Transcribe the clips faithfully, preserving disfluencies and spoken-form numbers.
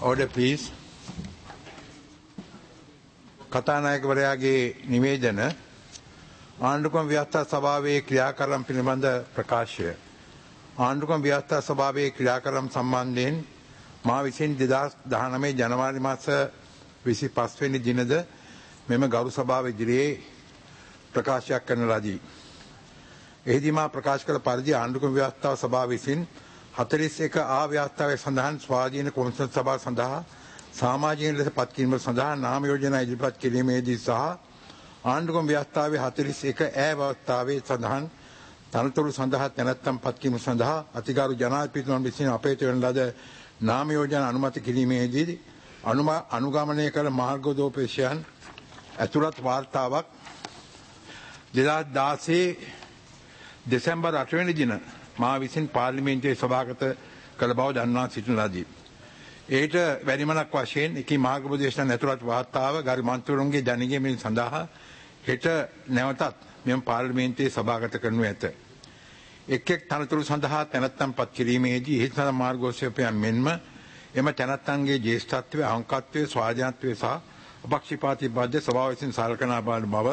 Order please. කතානායකවරයාගේ නිවේදන ආණ්ඩුක්‍රම ව්‍යවස්ථා සභාවේ ක්‍රියාකරම් පිළිබඳ ප්‍රකාශය. ආණ්ඩුක්‍රම ව්‍යවස්ථා සභාවේ ක්‍රියාකරම් සම්බන්ධයෙන් මා විසින් දෙදහස් දහනවය ජනවාරි මාස විසිපස් වෙනි දිනද මෙම ගරු සභාව ඉදිරියේ ප්‍රකාශයක් කරන ලදී. එහිදී මා ප්‍රකාශ කළ පරිදි ආණ්ඩුක්‍රම ව්‍යවස්ථා සභාව විසින් හතළිස් එක ආ ව්‍යවස්ථාවේ සඳහන් ස්වාධීන කොමිසම් සභාව සඳහා සමාජීය ලෙස පත් කිරීම සඳහා නාම යෝජනා ඉදිරිපත් කිරීමේදී සහ ආණ්ඩුක්‍රම ව්‍යවස්ථාවේ හතළිස් එක ඈ ව්‍යවස්ථාවේ සඳහන් තනතුරු සඳහා තැනැත්තන් පත් කිරීම සඳහා අතිගරු ජනාධිපතිතුමන් විසින් අපේත වන ලද නාම යෝජනා අනුමත කිරීමේදී අනුගමනය කළ මාර්ගෝපදේශයන් ඇතුළත් වාර්තාවක් දෙදහස් දාසය දෙසැම්බර් අට වෙනි දින මා විසින් පාර්ලිමේන්තුවේ සභාගත කළ බව දන්වා සිටින ලදී. ඒට වැඩිමනක් වශයෙන් එකී මාර්ගෝපදේශයන් ඇතුළත් වාර්තාව ගරු මන්ත්‍රීවරුන්ගේ දැනගැනීම සඳහා හෙට නැවතත් මෙම පාර්ලිමේන්තුවේ සභාගත කරනු ඇත. එක් එක් තනතුරු සඳහා තැනැත්තන් පත් කිරීමේදී එහි සඳහන් මාර්ගෝපදේශයන් මෙන්ම එම තැනැත්තන්ගේ ජ්‍යෙෂ්ඨත්වය, අංකත්වය, ස්වාධීනත්වය සහ අපක්ෂපාතී බද්ධ සභාව විසින් සලකනා බව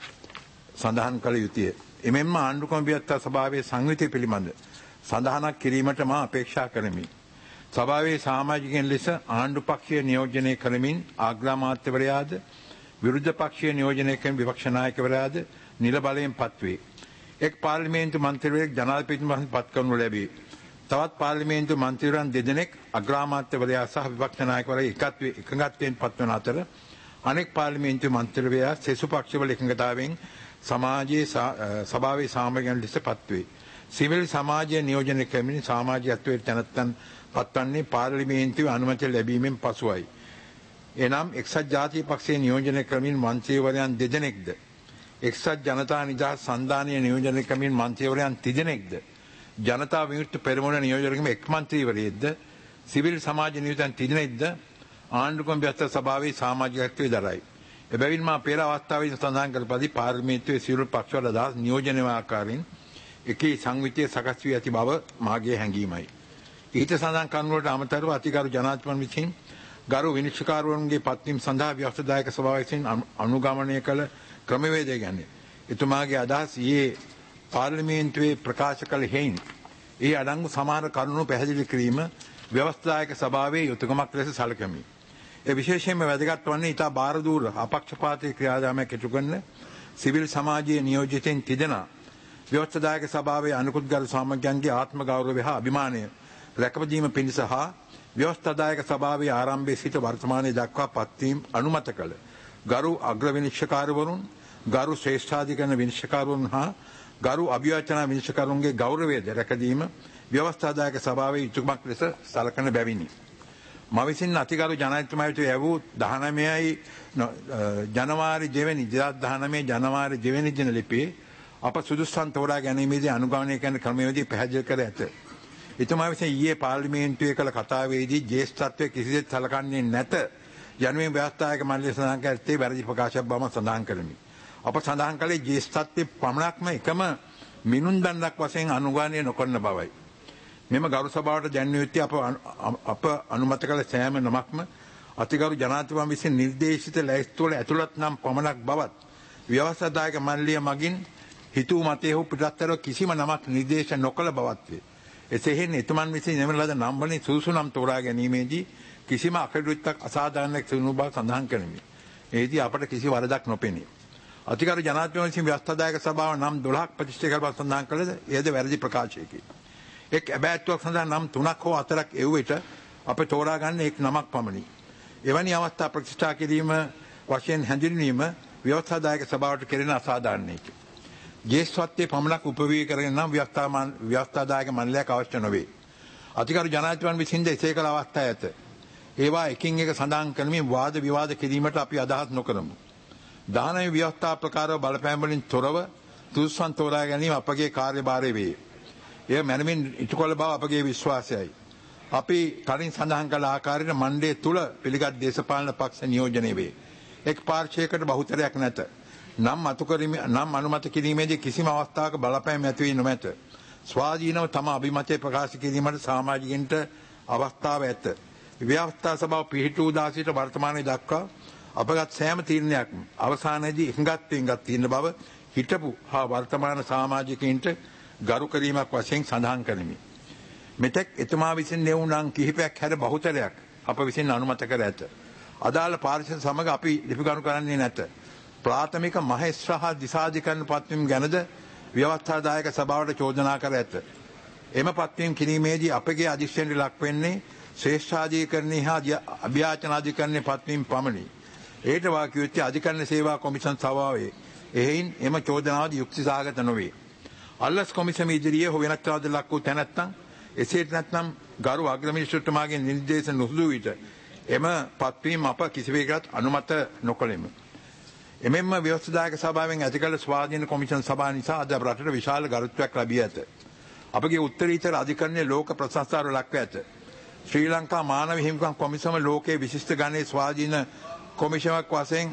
සඳහන් කළ යුතුය. එමෙන්ම ආණ්ඩුක්‍රම ව්‍යවස්ථා සභාවේ සංවිධිය පිළිබඳ සඳහනක් කිරීමට මා අපේක්ෂා කරමි. සභාවේ සමාජිකයන් ලෙස ආණ්ඩු පක්ෂය නියෝජනය කරමින් ආග්‍රාමාත්‍යවරයාද විරුද්ධ පක්ෂය නියෝජනය කරන විපක්ෂ නායකවරයාද නිල බලයෙන් පත්වේ. එක් පාර්ලිමේන්තු මන්ත්‍රීවරයෙක් ජනාධිපතිතුමන් පත් කරනු ලැබේ. තවත් පාර්ලිමේන්තු මන්ත්‍රීවරයන් දෙදෙනෙක් අග්‍රාමාත්‍යවරයා සහ විපක්ෂ නායකවරයා එකඟත්වයෙන් පත්වන අතර අනෙක් පාර්ලිමේන්තු මන්ත්‍රීවරයා සෙසු පක්ෂවල එකඟතාවෙන් සමාජයේ සභාවේ සාමගයන් ලෙස පත්වේ. සිවිල් සමාජය නියෝජනය කරමින් සමාජීයත්වයට තැනැත්තන් පත්වන්නේ පාර්ලිමේන්තුවේ අනුමැතිය ලැබීමෙන් පසුවයි. එනම් එක්සත් ජාතික පක්ෂයේ නියෝජනය කරමින් මන්ත්‍රීවරයන් දෙදෙනෙක්ද එක්සත් ජනතා නිදහස් සන්ධානයේ නියෝජනය කරමින් මන්ත්‍රීවරයන් තිදෙනෙක්ද ජනතා විමුක්ති පෙරමුණ නියෝජනය කරමින් එක් මන්ත්‍රීවරයෙක්ද සිවිල් සමාජ නියෝජන තිදෙනෙක්ද ආණ්ඩුක්‍රම ව්‍යවස්ථා සභාවේ සමාජිකත්වයේ දරයි. එබැවින් මා පෙර අවස්ථාවේදී සඳහන් කළ පරිදි පාර්ලිමේන්තුවේ සියලු පක්ෂවල අදහස් නියෝජනය වන ආකාරයෙන් එකී සංවිධිය සකස් වී ඇති බව මාගේ හැඟීමයි. ඊට සඳහන් කරුණුවලට අමතරව අතිගරු ජනාධිපතිතුමන් විසින් ගරු විනිශ්චයකාරවරුන්ගේ පත්වීම සඳහා ව්‍යවස්ථාදායක සභාව විසින් අනුගමනය කළ ක්‍රමවේදය ගැන එතුමාගේ අදහස් ඊයේ පාර්ලිමේන්තුවේ ප්‍රකාශ කළ හේයින් ඒ අඩංගු සමහර කරුණු පැහැදිලි කිරීම ව්‍යවස්ථාදායක සභාවේ යුතුයකමක් ලෙස සැලකමි. ඒ විශේෂයෙන්ම වැදගත් වන්නේ ඉතා බාරදූර අපක්ෂපාතී ක්‍රියාදාමයක් ඉටු කරන සිවිල් සමාජයේ නියෝජිතයින් තිදෙනා ව්‍යවස්ථාදායක සභාවේ අනිකුත් ගරු සාමග්‍යයන්ගේ ආත්ම ගෞරවය හා අභිමානය රැකවදීම පිණිස හා ව්‍යවස්ථාදායක සභාවේ ආරම්භයේ සිට වර්තමානයේ දක්වා පත්වීම අනුමත කළ ගරු අග්‍ර විනිශ්චයකාරවරුන්, ගරු ශ්‍රේෂ්ඨාධිකරණ විනිශ්චයකාරවරුන් හා ගරු අභියාචනා විනිශ්චයකාරවරුන්ගේ ගෞරවයද රැකදීම ව්‍යවස්ථාදායක සභාවේ යුතුයකමක් ලෙස සලකන බැවිනි. මා විසින් අතිගරු ජනාධිපතිතුමා වෙත යැවූ දහනවයයි ජනවාරි දෙවැනි දෙදහස් දහනවය ජනවාරි දෙවැනි දින ලිපියේ අප සුදුස්සන් තෝරා ගැනීමේදී අනුගමනය කරන ක්‍රමවේදී පැහැදිලි කර ඇත. එතුමා විසින් ඊයේ පාර්ලිමේන්තුවේ කළ කතාවේදී ජ්‍යෙෂ්ඨත්වය කිසිසේත් සලකන්නේ නැත යනුවෙන් ව්‍යවස්ථායක මණ්ඩලය සඳහන් කර ඇත්තේ වැරදි ප්‍රකාශයක් බව මම සඳහන් කරමි. අප සඳහන් කළේ ජ්‍යෙෂ්ඨත්වයේ පමණක්ම එකම මිනුම් දණ්ඩක් වශයෙන් අනුගමනය නොකරන බවයි. මෙම ගරු සභාවට දැන්විය යුත්තේ අප අප අනුමත කළ සෑම නමක්ම අතිගරු ජනාධිපතිතුමන් විසින් නිර්දේශිත ලැයිස්තුවල ඇතුළත් නම් පමණක් බවත් ව්‍යවස්ථාදායක මණ්ඩලය මගින් හිතූ මතය හෝ පිටස්තරව කිසිම නමක් නිර්දේශ නොකළ බවත් වේ. එසේහෙන් එතුමන් විසින් නෙමන ලද නම් වලින් සුදුසු නම් තෝරා ගැනීමේදී කිසිම අකටයුත්තක් අසාධාරණයක් සිදු වූ බව සඳහන් කරමි. එෙහිදී අපට කිසි වරදක් නොපෙනේ. අතිගරු ජනාධිපතිතුමන් විසින් ව්‍යවස්ථාදායක සභාව නම් දොළහක් ප්‍රතිෂ්ඨ කළ බව සඳහන් කළද එයද වැරදි ප්‍රකාශයකි. එක් ඇබෑත්තුවක් සඳහා නම් තුනක් හෝ හතරක් එව් විට අප තෝරා ගන්න එක් නමක් පමණි. එවැනි අවස්ථා ප්‍රතිෂ්ඨා කිරීම වශයෙන් හැඳින්වීම ව්‍යවස්ථාදායක සභාවට කෙරෙන අසාධාරණයකි. ජ්‍යෙෂ්ඨත්වයේ පමණක් උපවී කරගෙන නම් ව්‍යවස්ථාදායක මණ්ඩලයක් අවශ්‍ය නොවේ. අතිගරු ජනාධිපතිතුමන් විසින්ද එසේ කළ අවස්ථා ඇත. ඒවා එකින් එක සඳහන් කරමින් වාද විවාද කිරීමට අපි අදහස් නොකරමු. දානමය ව්‍යවස්ථා ප්‍රකාරව බලපෑම් වලින් තොරව සුදුස්සන් තෝරා ගැනීම අපගේ කාර්යභාරය වේ. එය මැනවින් ඉටු කළ බව අපගේ විශ්වාසයයි. අපි කලින් සඳහන් කළ ආකාරයට මණ්ඩලය තුල පිළිගත් දේශපාලන පක්ෂ නියෝජනය වේ. එක් පාර්ශ්වයකට බහුතරයක් නැත. නම් අතු කිරීම නම් අනුමත කිරීමේදී කිසිම අවස්ථාවක බලපෑම් ඇති වී නොමැත. ස්වාධීනව තම අභිමතය ප්‍රකාශ කිරීමට සමාජිකයන්ට අවස්ථාව ඇත. ව්‍යවස්ථා සභාව පිහිටු දා සිට වර්තමානයේ දක්වා අපගත් සෑම තීරණයක්ම අවසානයේදී එකඟත්වයෙන්ගත් තියෙන බව හිටපු හා වර්තමාන සමාජිකයින්ට ගරු කිරීමක් වශයෙන් සඳහන් කරමි. මෙතෙක් එතුමා විසින් නෙවුනම් කිහිපයක් හැර බහුතරයක් අප විසින් අනුමත කර ඇත. අදාළ පාර්ශ්ව සමග අපි ලිපිගනු කරන්නේ නැත. ප්‍රාථමික මහේස්ත්‍ර හා දිසාධිකරණ පත්වීම් ගැනද ව්‍යවස්ථාදායක සභාවට චෝදනා කර ඇත. එම පත්වීම් කිරීමේදී අපගේ අධික්ෂණයට ලක් වෙන්නේ ශ්‍රේෂ්ඨාධිකරණයේ හා අභ්‍යාචනාධිකරණයේ පත්වීම් පමණි. ඒට වාකිය යුත්තේ අධිකරණ සේවා කොමිෂන් සභාවේ. එහෙයින් එම චෝදනාවද යුක්ති සහගත නොවේ. අල්ලස් කොමිසම ඉදිරියේ හෝ වෙනත් වාද ලක් වූ තැනැත්තන් එසේට නැත්නම් ගරු අග්‍රමිනිස්ත්‍රතුමාගේ නිර්දේශ නොසුදු විට එම පත්වීම් අප කිසිවේකටත් අනුමත නොකළෙමු. එමෙන්ම ව්‍යවස්ථාදායක සභාවෙන් ඇති කළ ස්වාධීන කොමිෂන් සභාව නිසා අද රටට විශාල ගරුත්වයක් ලැබී ඇත. අපගේ උත්තරීතර අධිකරණයේ ලෝක ප්‍රශංසාවට ලක්ව ඇත. ශ්‍රී ලංකා මානව හිමිකම් කොමිසම ලෝකයේ විශිෂ්ට ගණයේ ස්වාධීන කොමිෂමක් වශයෙන්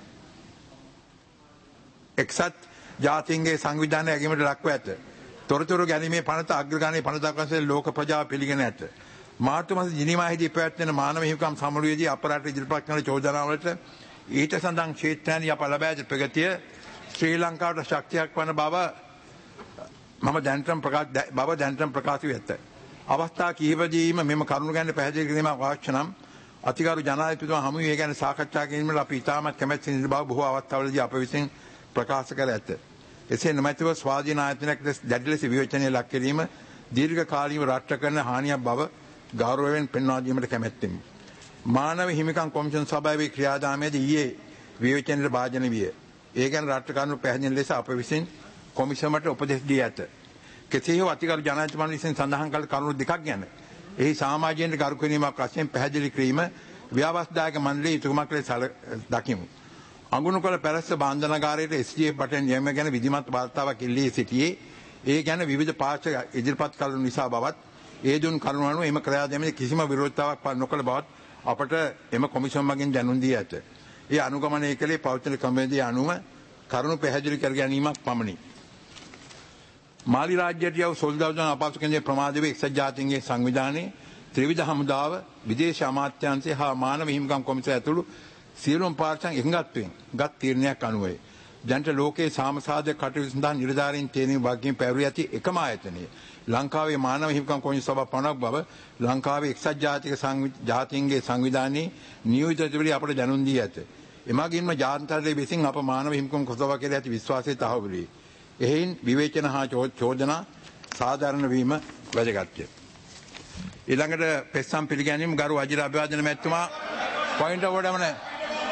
එක්සත් ජාතීන්ගේ සංවිධානය ඇගීමට ලක්ව ඇත. තොරතුරු ගැනීමේ පනත අග්‍රගණයේ පනතක් වශයෙන් ලෝක ප්‍රජාව පිළිගෙන ඇත. මාර්තු මාස ජිනීවාහිදී පැවැත්වෙන මානව හිමිකම් සමුළුවේදී අප රට ඉදිරිපත් කරන චෝදනාවලට ඊට සඳහන් ක්ෂේත්‍රයන් අප ලබා ඇති ප්‍රගතිය ශ්‍රී ලංකාවට ශක්තියක් වන බව මම දැනටම ප්‍රකාශ බව දැනටම ප්‍රකාශ වී ඇත. අවස්ථා කිහිපදීම මෙම කරුණු ගැන පැහැදිලි කිරීමක් අවශ්‍ය නම් අතිගරු ජනාධිපතිතුමා හමු වී ගැන සාකච්ඡා කිරීමට අපි ඉතාමත් කැමැති සිටින බව බොහෝ අවස්ථාවලදී අප විසින් ප්‍රකාශ කර ඇත. එසේ නොමැතිව ස්වාධීන ආයතනයක් ලෙස දැඩි ලෙස විවේචනය ලක් කිරීම දීර්ඝ කාලීනව රාष्ट्र කරන හානියක් බව ගෞරවයෙන් පෙන්වා දීමට කැමැත්තෙමි. මානව හිමිකම් කොමිෂන් සභාවේ ක්‍රියාදාමයේදී ඊයේ විවේචනයට භාජන විය. ඒ ගැන රාष्ट्र කරුණු පැහැදිලි ලෙස අප විසින් කොමිසමට උපදෙස් දී ඇත. කෙසේ හෝ අතිගරු ජනාධිපතිතුමා විසින් සඳහන් කළ කරුණු දෙකක් ගැන එහි සමාජයෙන් ගරු කිරීමක් වශයෙන් පැහැදිලි කිරීම ව්‍යවස්ථායක මණ්ඩලයේ යුතුයකමක් ලෙස දකිමු. අඟුණුකල පැලස්ස බාන්ධනාගාරයට එස් ජී එෆ් බටන් යැවීම ගැන විධිමත් වාර්තාවක් එල්ලී සිටියේ ඒ ගැන විවිධ පාර්ශ්ව ඉදිරිපත් කළ නිසා බවත් ඒ දුන් කරුණු අනුව එම ක්‍රියාදාමයේ කිසිම විරෝධතාවක් පළ නොකළ බවත් අපට එම කොමිෂන් මගින් දැනුම් දී ඇත. ඒ අනුගමනය කළේ පෞද්ගලික ක්‍රමවේදය අනුව කරුණු පැහැදිලි කර ගැනීමක් පමණි. මාලි රාජ්‍යයට යව සොල්දාදුන් අපහසු කෙනෙක් ප්‍රමාද වේ එක්සත් ජාතීන්ගේ සංවිධානයේ ත්‍රිවිධ හමුදාව විදේශ අමාත්‍යාංශය හා මානව හිමිකම් කොමිසම ඇතුළු සියලුම පාර්ශ්වයන් එකඟත්වයෙන් ගත් තීරණයක් අනුවයි. දැනට ලෝකයේ සාමසාධක කටයුතු සඳහා නිලධාරීන් තේරීම් වගකීම් පැවරී ඇති එකම ආයතනය ලංකාවේ මානව හිමිකම් කොමිසම සභාව පනවක බව ලංකාවේ එක්සත් ජාතික ජාතීන්ගේ සංවිධානයේ නියෝජිතවරු අපට දැනුම් දී ඇත. එමගින්ම ජාත්‍යන්තරයේ විසින් අප මානව හිමිකම් කොමිසම කෙරෙහි ඇති විශ්වාසය තහවුරු වේ. එහෙයින් විවේචන හා චෝදනා සාධාරණ වීම වැදගත්ය. ඊළඟට පෙස්සම් පිළිගැනීම ගරු වජිර අභිවාදන මැතිතුමා පොයින්ට් ඔෆ් ඕඩර් මොකද?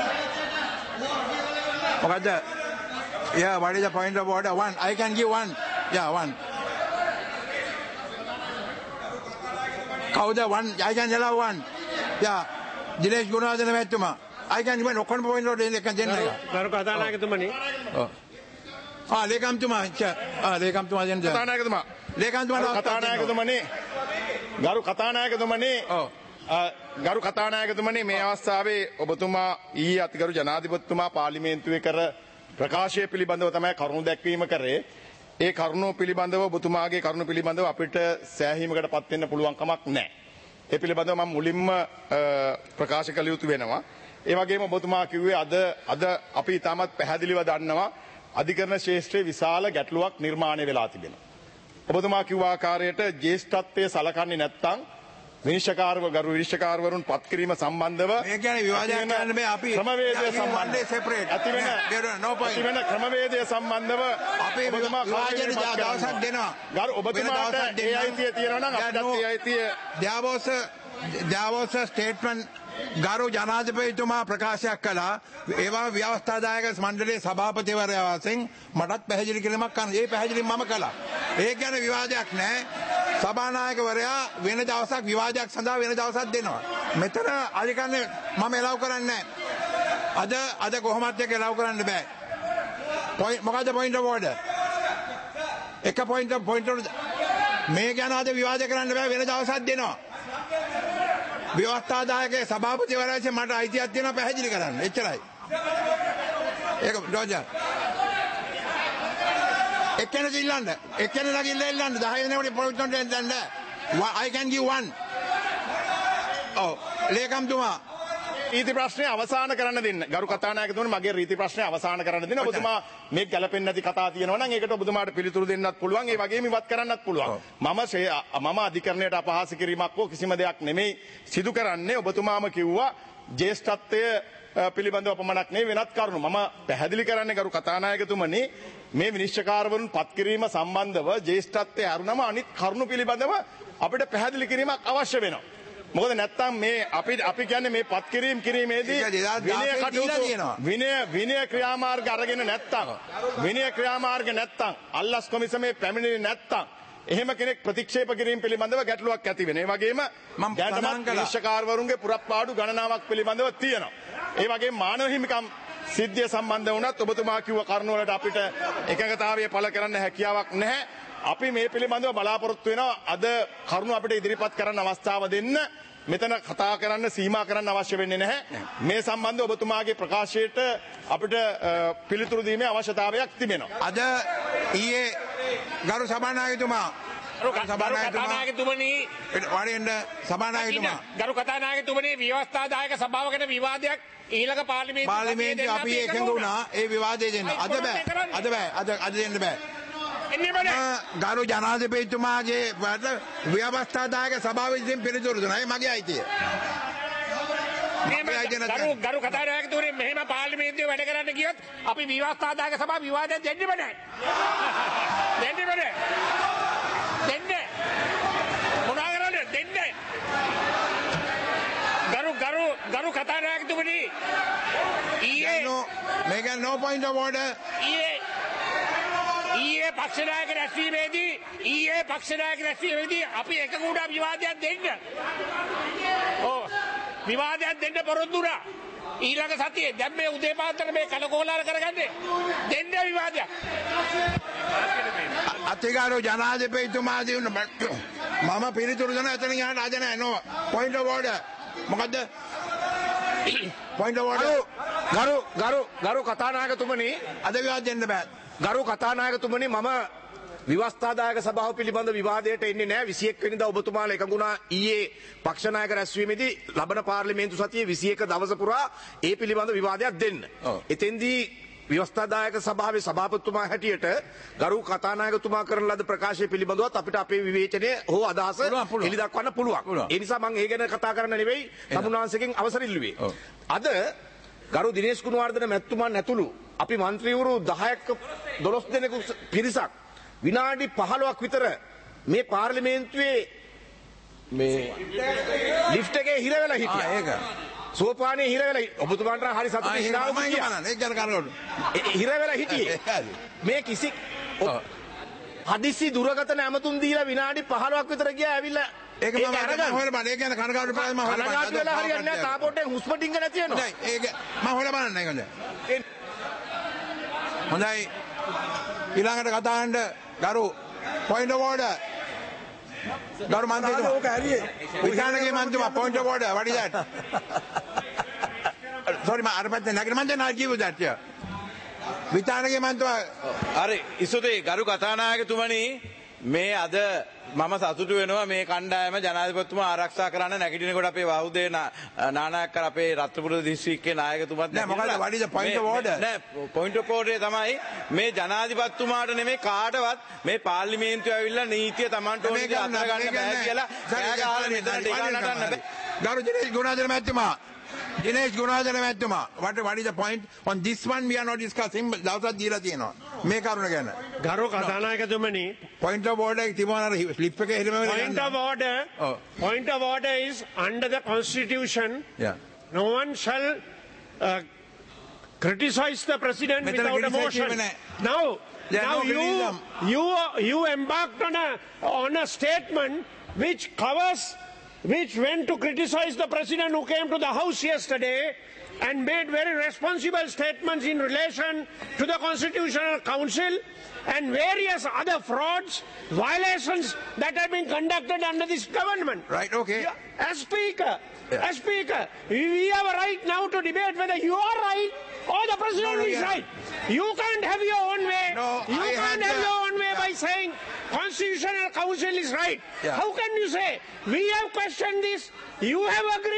Yeah, what is the point of order? One. I can give one. Yeah, one. Kauda one. I can allow one. Yeah. Dinesh Gunadana Metuma. I can even open point of order. They can generate. Garu Kathanayakathumani. Oh. Ah, they come to my. Ah, they come to my. Kathanayakathuma. They come to my. Kathanayakathumani. Garu Kathanayakathumani. Oh. ගරු කතානායකතුමනි මේ අවස්ථාවේ ඔබතුමා ඊ අතිගරු ජනාධිපතිතුමා පාර්ලිමේන්තුවේ කර ප්‍රකාශය පිළිබඳව තමයි කරුණු දැක්වීම කරේ. ඒ කරුණු පිළිබඳව ඔබතුමාගේ කරුණු පිළිබඳව අපිට සෑහීමකට පත් වෙන්න පුළුවන් කමක් නැහැ. ඒ පිළිබඳව මම මුලින්ම ප්‍රකාශ කළ යුතු වෙනවා. ඒ වගේම ඔබතුමා කිව්වේ අද අද අපි තාමත් පැහැදිලිව දන්නවා අධිකරණ ශාස්ත්‍රයේ විශාල ගැටලුවක් නිර්මාණය වෙලා තිබෙනවා. ඔබතුමා කිව්ව ආකාරයට ජ්‍යෙෂ්ඨත්වයේ සලකන්නේ නැත්නම් විනිශ්චයකාරව ගරු විනිශ්චයකාරවරුන් පත් කිරීම සම්බන්ධව මේ කියන්නේ විවාදයක් කරන්න බෑ අපි ක්‍රමවේදය සම්බන්ධව සෙපරේට් ඇති වෙන no point ඇති වෙන ක්‍රමවේදය සම්බන්ධව අපි විවාදයට දවසක් දෙනවා ගරු ඔබතුමාට ඒ අයිතිය තියෙනවා නම් අපිට ඒ අයිතිය there was a there was a statement ගරු ජනාධිපතිතුමා ප්‍රකාශයක් කළා ඒවා ව්‍යවස්ථාදායක මණ්ඩලයේ සභාපතිවරයා වශයෙන් මටත් පැහැදිලි කිරීමක් කරන්න. ඒ පැහැදිලි මම කළා. ඒක ගැන විවාදයක් නැහැ. සභානායකවරයා වෙන දවසක් විවාදයක් සඳහා වෙන දවසක් දෙනවා. මෙතන අධිකරණය මම එලව් කරන්නේ නැහැ. අද අද කොහොමත් එක එලව් කරන්න බෑ. මොකද්ද පොයින්ට් ඔෆ් ඕඩර්? එක පොයින්ට් ඔෆ් පොයින්ට් මේ ගැන අද විවාද කරන්න බෑ වෙන දවසක් දෙනවා. ව්‍යවස්ථාදායක සභාපතිවරයා මට අයිතියක් තියෙනවා පැහැදිලි කරන්න. එච්චරයි. ඒක රෝජර්. එක්කෙනෙක් ඉල්ලන්න. එක්කෙනෙක් ලගිල්ල ඉල්ලන්න. දහ දෙනෙකුට පොයින්ට් දෙන්න. I can give one. Oh. ලේකම්තුමා රීති ප්‍රශ්නය අවසාන කරන්න දෙන්න. ගරු කතානායකතුමනි මගේ රීති ප්‍රශ්නය අවසාන කරන්න දෙන්න. ඔබතුමා මේ ගැලපෙන්නේ නැති කතා තියෙනවා නම් ඒකට ඔබතුමාට පිළිතුරු දෙන්නත් පුළුවන්. ඒ වගේම ඉවත් කරන්නත් පුළුවන්. මම මම අධිකරණයට අපහාස කිරීමක් හෝ කිසිම දෙයක් නෙමෙයි සිදු කරන්නේ. ඔබතුමාම කිව්වා ජ්‍යෙෂ්ඨත්වය පිළිබඳව පමණක් නෙවෙයි වෙනත් කරුණු. මම පැහැදිලි කරන්නේ ගරු කතානායකතුමනි මේ විනිශ්චයකාරවරුන් පත් කිරීම සම්බන්ධව ජ්‍යෙෂ්ඨත්වයේ අරුණම අනිත් කරුණු පිළිබඳව අපිට පැහැදිලි කිරීමක් අවශ්‍ය වෙනවා. මොකද නැත්තම් මේ අපි අපි කියන්නේ මේ පත් කිරීම කිරීමේදී විනය කටයුතු විනය විනය ක්‍රියාමාර්ග අරගෙන නැත්තම් විනය ක්‍රියාමාර්ග නැත්තම් අල්ලස් කොමිසමේ පැමිණෙන්නේ නැත්තම් එහෙම කෙනෙක් ප්‍රතික්ෂේප කිරීම පිළිබඳව ගැටලුවක් ඇති වෙනවා. ඒ වගේම මම දැනටමත් විනිශ්චයකාරවරුන්ගේ පුරප්පාඩු ගණනාවක් පිළිබඳව තියෙනවා. ඒ වගේම මානව හිමිකම් සිද්ධිය සම්බන්ධ වුණත් ඔබතුමා කිව්ව කරුණු වලට අපිට එකඟතාවය පළ කරන්න හැකියාවක් නැහැ. අපි මේ පිළිබඳව බලාපොරොත්තු වෙනවා අද කරුණු අපිට ඉදිරිපත් කරන්න අවස්ථාව දෙන්න. මෙතන කතා කරන්න සීමා කරන්න අවශ්‍ය වෙන්නේ නැහැ. මේ සම්බන්ධව ඔබතුමාගේ ප්‍රකාශයට අපිට පිළිතුරු දීමේ අවශ්‍යතාවයක් තිබෙනවා. අද ඊයේ ගරු සභානායකතුමා ගරු කතානායකතුමනි වරින්ද සභානායකතුමා ගරු කතානායකතුමනි ව්‍යවස්ථාදායක සභාව ගැන විවාදයක් ඊළඟ පාර්ලිමේන්තුව පාර්ලිමේන්තුව අපි එකඟ වුණා ඒ විවාදය දෙන්න. අද බෑ. අද බෑ. අද අද දෙන්න බෑ. ගරු ජනාධිපතිතුමාගේ ව්‍යවස්ථාදායක සභාව විසින් පිළිතුරු දුන්නා. ඒ මගේ අයිතිය. ගරු ගරු කතානායකතුමනි මෙහෙම පාර්ලිමේන්තුවේ වැඩ කරන්න ගියොත් අපි ව්‍යවස්ථාදායක සභාව විවාදයක් දෙන්නෙම නැහැ. දෙන්නෙම නැහැ. දෙන්නේ. මොනවා කරන්නේ? දෙන්නේ. ගරු ගරු ගරු කතානායකතුමනි ඊයේ මේක no point of order ඊයේ ඊයේ පක්ෂ නායක රැස්වීමේදී ඊයේ පක්ෂ නායක රැස්වීමේදී අපි එකඟ වුණා විවාදයක් දෙන්න. ඔව් විවාදයක් දෙන්න පොරොන්දු වුණා. ඊළඟ සතියේ දැන් මේ උදේ පාන්දර මේ කලකෝලාර කරගන්නේ දෙන්න විවාදයක්. අතිගාරු ජනාධිපතිතුමා දිනුන මම පිළිතුරු දෙන එතන යන්න ආද නැහැ. no point of order මොකද්ද point of order ගරු ගරු ගරු කතානායකතුමනි අද විවාද දෙන්න බෑ. ගරු කතානායකතුමනි මම විවස්ථාදායක සභාව පිළිබඳ විවාදයට එන්නේ නැහැ. විසිඑක වෙනිදා ඔබතුමාලා එකඟුණා ඊයේ පක්ෂ නායක රැස්වීමේදී ලබන පාර්ලිමේන්තු සතියේ විසිඑක දවස පුරා ඒ පිළිබඳ විවාදයක් දෙන්න. එතෙන්දී විවස්ථාදායක සභාවේ සභාපතිතුමා හැටියට ගරු කතානායකතුමා කරන ලද ප්‍රකාශය පිළිබඳවත් අපිට අපේ විවේචනය හෝ අදහස එළි දක්වන්න පුළුවන්. ඒ නිසා මම ඒ ගැන කතා කරන්න නෙවෙයි තමුන්වහන්සේගෙන් අවසර ඉල්ලුවේ. අද ගරු දිනේෂ් ගුණවර්ධන මැතිතුමන් ඇතුළු අපි මන්ත්‍රීවරු දහයක් දොළොස් දෙනෙකු පිරිසක් විනාඩි පහළොවක් විතර මේ පාර්ලිමේන්තුවේ මේ ලිෆ්ට් එකේ හිර වෙලා හිටියා. ඒක සෝපානේ හිර වෙලා ඔබතුමාට හරි සතුටින් හිනාව ගියා. ඒක ගැන කරනකොට හිර වෙලා හිටියේ. මේ කිසි හදිසි දුරකථන ඇමතුම් දීලා විනාඩි පහළොවක් විතර ගියා ඇවිල්ලා ඒක මම හොයලා බලන්න. ඒක ගැන කනගාටු වෙලා මම හොයලා බලන්න. කනගාටු වෙලා හරියන්නේ නැහැ. තාපෝට්ටේ හුස්ම ටිංග නැති වෙනවා. හොඳයි. ඒක මම හොයලා බලන්න ඒක හොඳයි. හොඳයි. ඊළඟට කතා කරන්න ගරු point of order ගරු මන්ත්‍රීතුමා ඕක හරියේ විධානගේ මන්ත්‍රීතුමා point of order what is that sorry මම අර පැත්තේ නැගිට මම දැන් give you that yeah විධානගේ මන්ත්‍රීතුමා හරි ඉස්සුතේ ගරු කතානායකතුමනි මේ අද මම සතුටු වෙනවා මේ කණ්ඩායම ජනාධිපතිතුමා ආරක්ෂා කරන්න නැගිටිනකොට අපේ වහුදේ නානායක්කර අපේ රත්නපුර දිස්ත්‍රික්කයේ නායකතුමත් නෑ මොකද what is the point of order නෑ point of order තමයි මේ ජනාධිපතිතුමාට නෙමෙයි කාටවත් මේ පාර්ලිමේන්තුව ඇවිල්ලා නීතිය Tamanට ඕනේ දේ අතර ගන්න බෑ කියලා කෑ ගහලා මෙතනට එක නටන්න බෑ. ගරු දිනේෂ් ගුණාධර මැතිතුමා Dinesh Gunadhara Mathuma, what, what is the point? On this one we are not discussing, දවසක් දීලා තියෙනවා. මේ කරුණ ගැන. ගරු කතානායකතුමනි, point of order තිබුණා නේද? slip එකේ හිරම වෙලා. Point of order. Oh. Point of order is under the constitution. Yeah. No one shall uh, criticize the president without a motion. Now, now no you, you you embarked on a on a statement which covers which went to criticize the president who came to the house yesterday and made very responsible statements in relation to the Constitutional Council and various other frauds, violations that have been conducted under this government. Right, okay. As Speaker, yeah. as Speaker, we have a right now to debate whether you are right or the president no, no, is yeah. right. You can't have your own way. No, you I can't have the, your own way yeah. by saying Constitutional Council is right. Yeah. How can you say we have questioned this, you have agreed,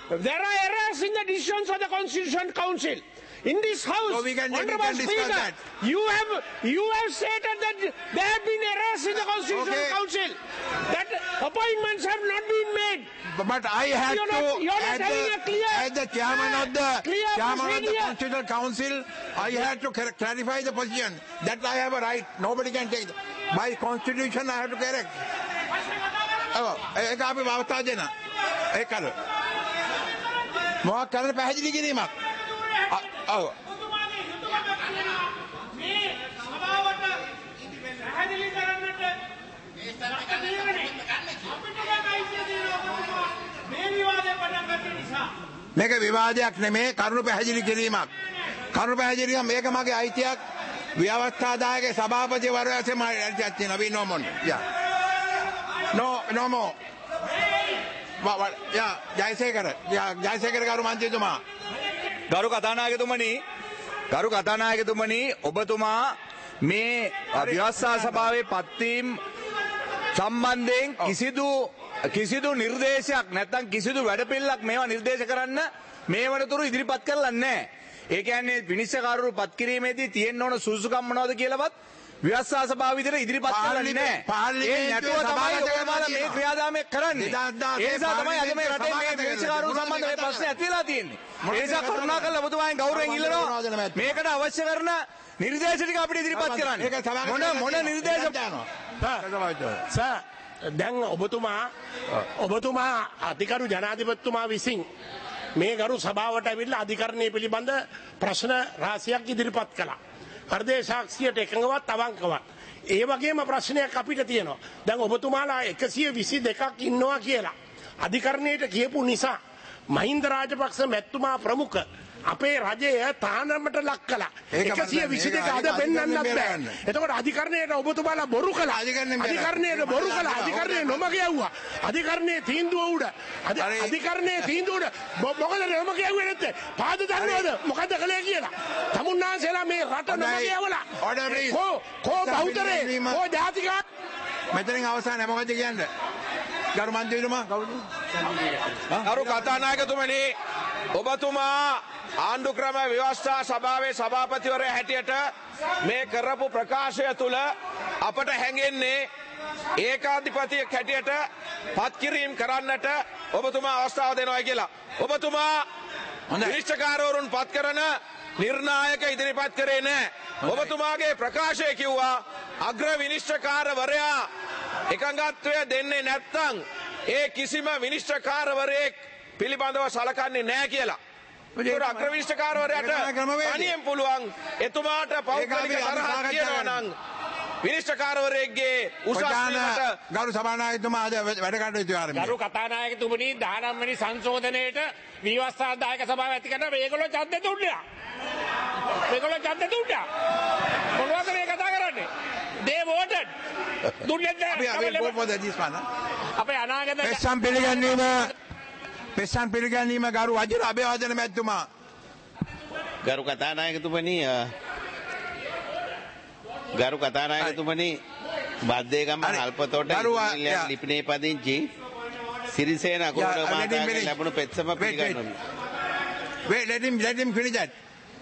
there are errors in the decisions of the Constitution Council. In this House, So we can- we Honorable can discuss Speaker, that. you have you have stated that there have been errors in the Constitution Okay. Council, that appointments have not been made. But I had You're to, not- you're not as, having the, a clear- as the chairman of the clear chairman of the procedure. Constitutional Council, I had to cla- clarify the position. That I have a right. Nobody can take. By constitution, I have to correct. Oh, ඒක අපි අවස්ථාව දෙන. ඒක කර. මොකක් කරන්න පැහැදිලි කිරීමක්. අ- ඔව්. මේක විවාදයක් නෙමේ කරුණු පැහැදිලි කිරීමක්. කරුණු පැහැදිලි කිරීම මේක මගේ අයිතියක්. ව්‍යවස්ථාදායක සභාපතිවරු ඇසෙම අයිතියක් තියෙනවා. We no more. Yeah. No, no more. What, what? Yeah, Jayasekara. Yeah, Jayasekara ගරු මන්ත්‍රීතුමා. ගරු කතානායකතුමනි ගරු කතානායකතුමනි ඔබතුමා මේ ව්‍යවස්ථා සභාවේ පත්වීම් සම්බන්ධයෙන් කිසිදු කිසිදු නිර්දේශයක් නැත්නම් කිසිදු වැඩපිළිවෙලක් මේවා නිර්දේශ කරන්න මේ වනතුරු ඉදිරිපත් කරලා නැහැ. ඒ කියන්නේ විනිශ්චයකාරවරු පත් කිරීමේදී තියෙන්න ඕන සුසුකම් මොනවද කියලාවත් ව්‍යවස්ථා සභාව විදිහට ඉදිරිපත් කරලා නැහැ. ඒ නැතුව තමයි ඔයාලා මේ ක්‍රියාදාමය කරන්නේ. ඒ නිසා තමයි අද මේ රටේ මේ විනිශ්චයකාරවරු සම්බන්ධ මේ ප්‍රශ්නේ ඇති වෙලා තියෙන්නේ. ඒ නිසා කරුණාකරලා ඔබතුමාගෙන් ගෞරවයෙන් ඉල්ලනවා මේකට අවශ්‍ය කරන නිර්දේශ ටික අපිට ඉදිරිපත් කරන්න. මොන මොන නිර්දේශ සර්, දැන් ඔබතුමා ඔබතුමා අධිකරු ජනාධිපතිතුමා විසින් මේ ගරු සභාවට ඇවිල්ලා අධිකරණය පිළිබඳ ප්‍රශ්න රාශියක් ඉදිරිපත් කළා. හෘදේ සාක්ෂියට එකඟවත් අවංකවත්. ඒ වගේම ප්‍රශ්නයක් අපිට තියෙනවා. දැන් ඔබතුමාලා එකසිය විසි දෙකක් ඉන්නවා කියලා අධිකරණයට කියපු නිසා මහින්ද රාජපක්ෂ මැතිතුමා ප්‍රමුඛ අපේ රජය තානමට ලක් කළා. එකසිය විසි දෙක අද පෙන්වන්නත් බෑ. එතකොට අධිකරණයට ඔබතුමාලා බොරු කළා. අධිකරණයට බොරු කළා. අධිකරණය නොමග යවුවා. අධිකරණයේ තීන්දුව උඩ අධිකරණයේ තීන්දුව උඩ මොකද නොමග යවුවේ නැත්තේ? පාද දන්නවද මොකද කළේ කියලා? තමුන්නාන්සේලා මේ රට නොමග යවලා. කෝ කෝ බහුතරේ කෝ ජාතික මෙතනින් අවසානය මොකද කියන්නේ? ගරු මන්ත්‍රීතුමා කවුද? ගරු කතානායකතුමනි ඔබතුමා ආණ්ඩු ක්‍රම ව්‍යවස්ථා සභාවේ සභාපතිවරයා හැටියට මේ කරපු ප්‍රකාශය තුළ අපට හැඟෙන්නේ ඒකාධිපතියෙක් හැටියට පත්කිරීම කරන්නට ඔබතුමා අවස්ථාව දෙනවා කියලා. ඔබතුමා විනිශ්චයකාරවරුන් පත් කරන නිර්ණායක ඉදිරිපත් කරේ නැහැ. ඔබතුමාගේ ප්‍රකාශය කිව්වා අග්‍ර විනිශ්චයකාරවරයා එකඟත්වය දෙන්නේ නැත්නම් ඒ කිසිම විනිශ්චයකාරවරයෙක් පිළිබඳව සලකන්නේ නැහැ කියලා. ඒක අග්‍ර විනිශ්චයකාරවරයාට තනියෙන් පුළුවන් එතුමාට පෞද්ගලික තරහක් කියනවා නම් විනිශ්චයකාරවරයෙක්ගේ උසස්වීමට ගරු සභානායකතුමා අද වැඩ කටයුතු ආරම්භ. ගරු කතානායකතුමනි දහනවය වෙනි සංශෝධනයේට විවස්ථාදායක සභාව ඇති කරන මේගොල්ලෝ ඡන්දෙ දුන්නා. මේගොල්ලෝ ඡන්දෙ දුන්නා. මොනවද මේ කතා කරන්නේ? they voted. දුන්නේ නැහැ. අපේ අනාගත පෙස්සම් පිළිගැන්වීම පෙස්සම් පිළිගැන්වීම ගරු වජිර අබේවර්ධන මැතිතුමා. ගරු කතානායකතුමනි ගරු කතානායකතුමනි බද්දේගම අල්පතෝට ලිපිනේ පදිංචි සිරිසේන අකුරට මහතාගේ ලැබුණු පෙත්සම පිළිගන්නවා. Wait, let him let him finish that.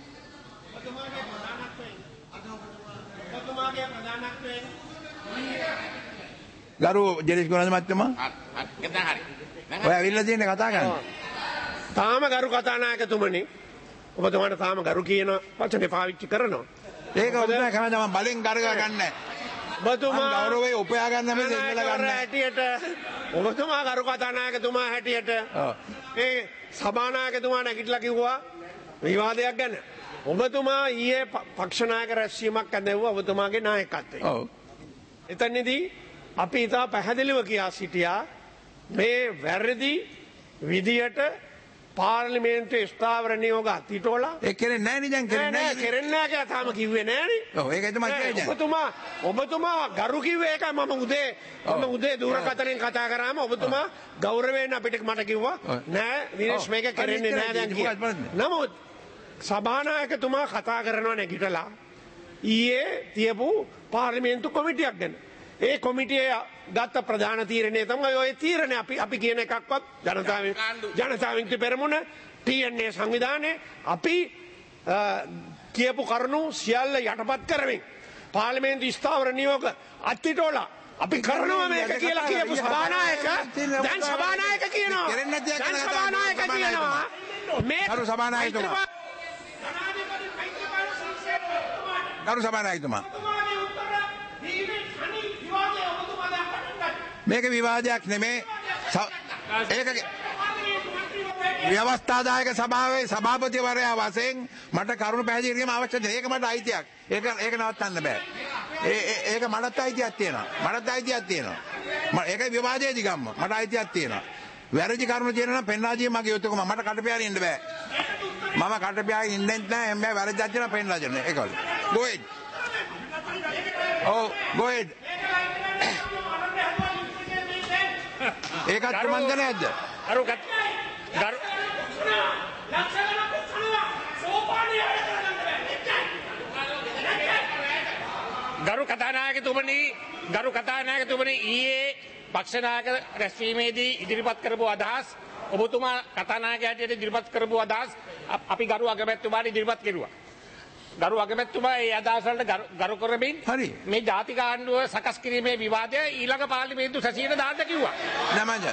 ගරු ජෙරිස් ගුණද මැතිතුමා. ඔය ඇවිල්ලා තියෙන කතා කරන්නේ. තාම ගරු කතානායකතුමනි ඔබතුමාට තාම ගරු කියන වචනේ පාවිච්චි කරනවා. ඒක ඔබතුමා කැමති මම බලෙන් කරගා ගන්නෑ. ඔබතුමා ගෞරවයේ උපයා ගන්න මේ දෙන්නල ගන්න. හැටියට ඔබතුමා ගරු කතානායකතුමා හැටියට ඒ සභානායකතුමා නැගිටලා කිව්වා විවාදයක් ගැන. ඔබතුමා ඊයේ පක්ෂ නායක රැස්වීමක් ඇදෙව්වා ඔබතුමාගේ නායකත්වයෙන්. ඔව්. එතනදී අපි ඉතා පැහැදිලිව කියා සිටියා මේ වැරදි විදියට පාර්ලිමේන්තුවේ ස්ථාවර නියෝග අතිටෝලා ඒ කෙරෙන්නේ නැහැ නේ දැන් කෙරෙන්නේ නැහැ. කෙරෙන්නේ නැහැ කියලා තාම කිව්වේ නෑනේ. ඔව් ඒකයි තමයි කියන්නේ. ඔබතුමා ඔබතුමා ගරු කිව්වේ ඒකයි මම උදේ මම උදේ දුරකථනයෙන් කතා කරාම ඔබතුමා ගෞරවයෙන් අපිට මට කිව්වා නෑ විනේශ් මේක කෙරෙන්නේ නෑ දැන් කියලා. නමුත් සභානායකතුමා කතා කරනවා නැගිටලා ඊයේ තියපු පාර්ලිමේන්තු කොමිටියක් ගැන. ඒ කොමිටිය ගත්ත ප්‍රධාන තීරණය තමයි ඔය තීරණය. අපි අපි කියන එකක්වත් ජනතාවෙන් ජනතාවෙන් පෙරමුණ ටී එන් ඒ සංවිධානය අපි කියපු කරුණු සියල්ල යටපත් කරමින් පාර්ලිමේන්තු ස්ථාවර නියෝග අත්තිටෝලා අපි කරනවා මේක කියලා කියපු සභානායක දැන් සභානායක කියනවා දැන් සභානායක කියනවා මේ ගරු සභානායකතුමා ගරු සභානායකතුමා මේක විවාදයක් නෙමේ ඒක ව්‍යවස්ථාදායක සභාවේ සභාපතිවරයා වශයෙන් මට කරුණු පැහැදිලි කිරීම අවශ්‍යයි. ඒක මට අයිතියක්. ඒක ඒක නවත්තන්න බෑ. ඒ ඒක මටත් අයිතියක් තියෙනවා. මටත් අයිතියක් තියෙනවා. ඒක විවාදයේදී ගම්ම. මට අයිතියක් තියෙනවා. වැරදි කරුණු තියෙනවා නම් පෙන්වා දීම මගේ යුතුයකම. මට කටපියාගෙන ඉන්න බෑ. මම කටපියාගෙන ඉන්නෙත් නෑ. මම වැරද්දක් තියෙනවා පෙන්වා දෙන්න. ඒකවල. Go ahead. Oh, go ahead. ඒකත් ප්‍රමන්ද නැද්ද? අර ගරු ගරු කතානායකතුමනි ගරු කතානායකතුමනි ඊයේ පක්ෂ නායක රැස්වීමේදී ඉදිරිපත් කරපු අදහස් ඔබතුමා කතානායකයාට ඉදිරිපත් කරපු අදහස් අපි ගරු අගමැතිතුමාට ඉදිරිපත් කෙරුවා. ගරු අගමැතිතුමා ඒ අදහස් වලට ගරු කරමින් මේ ජාතික ආණ්ඩුව සකස් කිරීමේ විවාදය ඊළඟ පාර්ලිමේන්තු සැසියට දාන්න කිව්වා. නමජ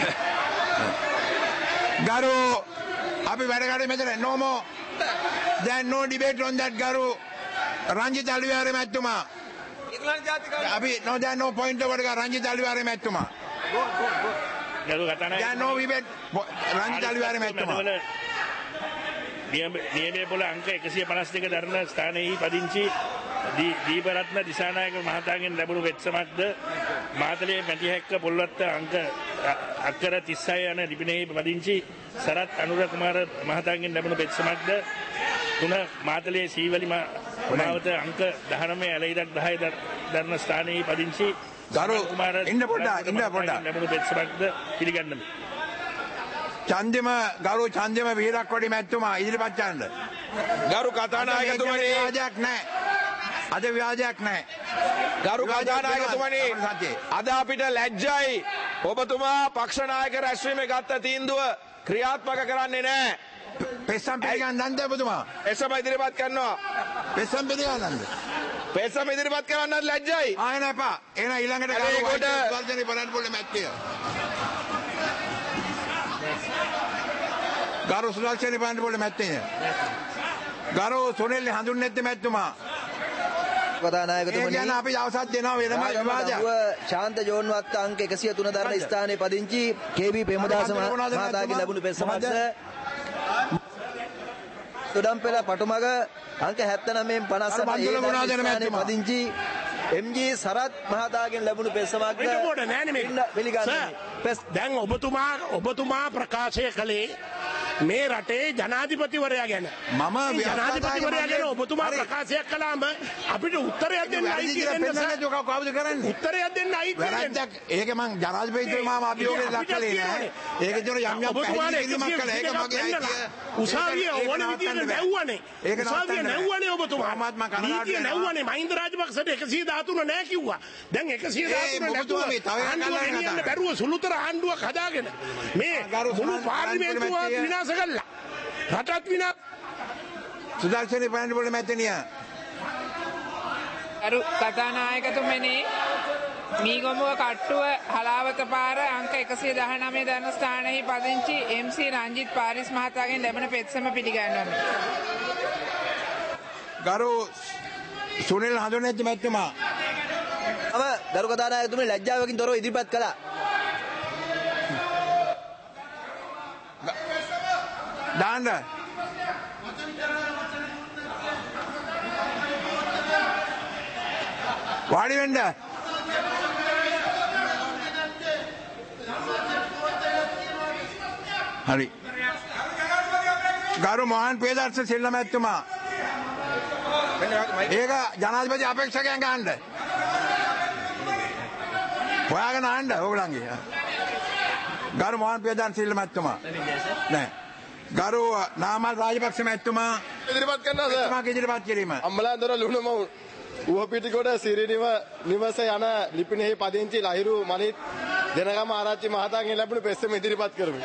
ගරු අපි වැඩ කටේ මෙතන no more there no debate on that ගරු රංජිත් අලිවිහාර මැතිතුමා අපි no there no point over ගරු රංජිත් අලිවිහාර මැතිතුමා ගරු කතානායක there no debate රංජිත් අලිවිහාර මැතිතුමා නියමයේ පොළ අංක එකසිය පනස් දෙක දරන ස්ථානයේ පදිංචි දීපරත්න දිසානායක මහතාගෙන් ලැබුණු වෙත්සමක්ද මාතලේ මැටිහැක්ක පොල්වත්ත අංක අක්කර තිස්සය යන ලිපිනයෙහි පදිංචි සරත් අනුර කුමාර මහතාගෙන් ලැබුණු වෙත්සමක්ද තුන මාතලේ සීවලි මාවත අංක දහනවය ඇලයිරක් දහය දරන ස්ථානයේ පදිංචි ගරු ඉන්න පොඩ්ඩක් ඉන්න පොඩ්ඩක් ලැබුණු වෙත්සමක්ද පිළිගන්නමි. චන්දිම ගරු චන්දිම වීරක්කොඩි මැතිතුමා ඉදිරිපත් කරන්න. ගරු කතානායකතුමනි විවාදයක් නැහැ. අද විවාදයක් නැහැ. ගරු කතානායකතුමනි අද අපිට ලැජ්ජයි. ඔබතුමා පක්ෂ නායක රැස්වීමේ ගත්ත තීන්දුව ක්‍රියාත්මක කරන්නේ නැහැ. පෙස්සම් පිළිගන්නන්ද ඔබතුමා? පෙස්සම ඉදිරිපත් කරනවා. පෙස්සම් පිළිගන්නන්ද? පෙස්සම ඉදිරිපත් කරන්නත් ලැජ්ජයි. ආයෙ නෑපා. එන ඊළඟට ගරු වර්ධනි බලන්න පොළ මැතිය. ගරු සුදර්ශනී පාණ්ඩපොළ මැතිණිය. ගරු සුනිල් හඳුන්නැද්ද මැතිතුමා. කතානායකතුමනි ඒ කියන්නේ අපි දවසක් දෙනවා වෙනම විවාදයක්. ශාන්ත ජෝන්වත්ත අංක එකසිය තුන දරන ස්ථානයේ පදිංචි කේ.බී. ප්‍රේමදාස මහතාගේ ලැබුණු පෙත්සමක්ද තුඩම්පෙළ පටුමග අංක හැත්තනවයෙන් පනස් අට ඒ පදිංචි එම්.ජී. සරත් මහතාගෙන් ලැබුණු පෙත්සමක්ද පිළිගන්නේ. දැන් ඔබතුමා ඔබතුමා ප්‍රකාශය කළේ මේ රටේ ජනාධිපතිවරයා ගැන. මම ජනාධිපතිවරයා ගැන ඔබතුමා ප්‍රකාශයක් කළාම අපිට උත්තරයක් දෙන්න අයිති වෙන්න කවුද කරන්නේ? උත්තරයක් දෙන්න අයිති වෙන්න. ඒක මං ජනාධිපතිතුමාම අභියෝගයට ලක් කළේ නෑ. ඒක ජන යම් යම් පැහැදිලිමක් කළා. ඒක මගේ අයිතිය. උසාවිය ඕන විදියට නැව්වනේ. ඒක උසාවිය නැව්වනේ ඔබතුමා. මම කනගාටු නීතිය නැව්වනේ. මහින්ද රාජපක්ෂට එකසිය දහතුන නෑ කිව්වා. දැන් එකසිය දහතුන නැතුව ආණ්ඩුව ගෙනියන්න බැරුව සුළුතර ආණ්ඩුවක් හදාගෙන මේ මුළු පාර්ලිමේන්තුව විනාශ කළා. රටත් විනාශ. සුදර්ශනී පාණ්ඩපොළ මැතිණිය. අරු කතානායකතුමනි මීගොමුව කට්ටුව හලාවත පාර අංක එකසිය දහනවය දරන ස්ථානයේ පදිංචි එම්.සී. රංජිත් පාරිස් මහතාගෙන් ලැබෙන පෙත්සම පිළිගන්වමි. ගරු සුනිල් හඳුන්නැද්ද මැතිතුමා. අව ගරු කතානායකතුමනි ලැජ්ජාවකින් තොරව ඉදිරිපත් කළා. දාන්න වාඩි වෙන්න. හරි. ගරු මොහන් පේදර්ශ සිල්ල මැතිතුමා. ඒක ජනාධිපති අපේක්ෂකයන් ගන්න. හොයාගෙන ආන්න ඕගොල්ලන්ගේ. ගරු මොහන් පේදර්ශ සිල්ල මැතිතුමා. නෑ. ගරු නාමල් රාජපක්ෂ මැතිතුමා ඉදිරිපත් කරනවා සර්. මම ඉදිරිපත් කිරීම. අම්මලාදොර ලුණුමවුන් ඌවපිටිකොට සිරිනිව නිවස යන ලිපිනෙහි පදිංචි ලහිරු මනිත් දෙනගම ආරච්චි මහතාගෙන් ලැබුණු පෙස්සම ඉදිරිපත් කරමු.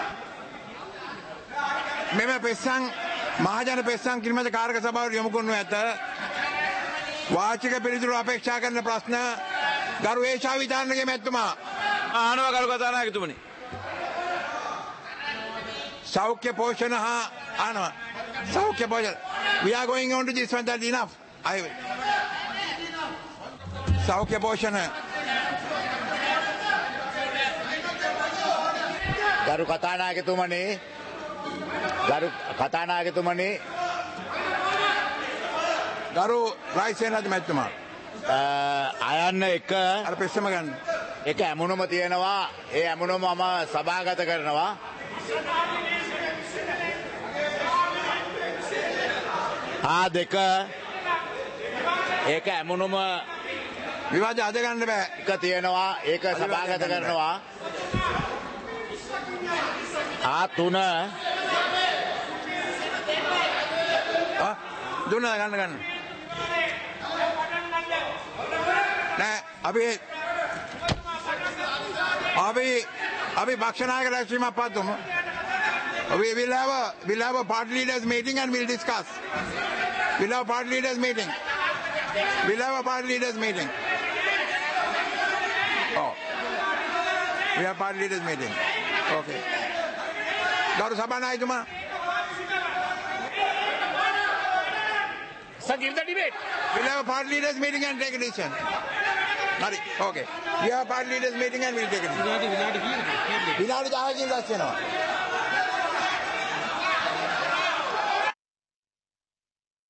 මෙම පෙස්සන් මහජන පෙස්සන් කිරිමත කාරක සභාවට යොමු කරනු ඇත. වාචික පිළිතුරු අපේක්ෂා කරන ප්‍රශ්න ගරු ඒෂා විචාරණගේ මැතිතුමා අහනවා ගරු කතානායකතුමනි. සෞඛ්‍ය පෝෂණ හා අහනවා සෞඛ්‍ය පෝෂණ we are going on to this one that enough I will සෞඛ්‍ය පෝෂණ ගරු කතානායකතුමනි ගරු කතානායකතුමනි ගරු රයිසේනාධි මැතිතුමා අයන්න එක අර පෙස්සම ගන්න එක ඇමුණුම තියෙනවා ඒ ඇමුණුම මම සභාගත කරනවා ආ දෙක ඒක ඇමුණුම විවාද අද ගන්න බෑ එක තියෙනවා ඒක සභාගත කරනවා ආ තුන ආ දුන්න ගන්න ගන්න නෑ අපි අපි අපි භක්ෂනායක රැස්වීමක් පවත්වමු. We will have a we'll have a party leaders meeting and we'll discuss. We'll have a party leaders meeting. We'll have a party leaders meeting. Oh. We have party leaders meeting. Okay. Garu Sabanaayatuma. Sir, give the debate. We'll have a party leaders meeting and take a decision. Nari. Okay. We have a party leaders meeting and we'll take a decision. Vinadi dahakakin දැස් වෙනවා.